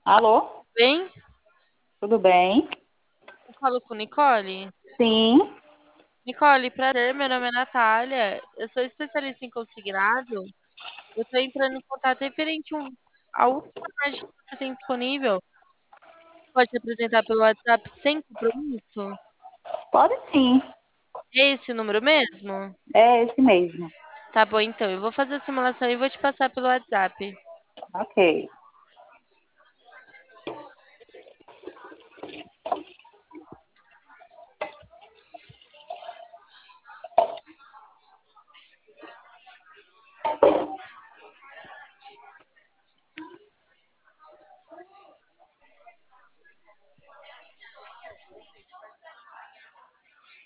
Alô? Bem, Tudo bem? eu falo com Nicole. Sim. Nicole, prazer, meu nome é Natália. Eu sou especialista em consignado. Eu estou entrando em contato referente ao último imagem que você tem disponível. Pode se apresentar pelo WhatsApp sem compromisso? Pode sim. É esse o número mesmo? É esse mesmo. Tá bom, então. Eu vou fazer a simulação e vou te passar pelo WhatsApp. Ok.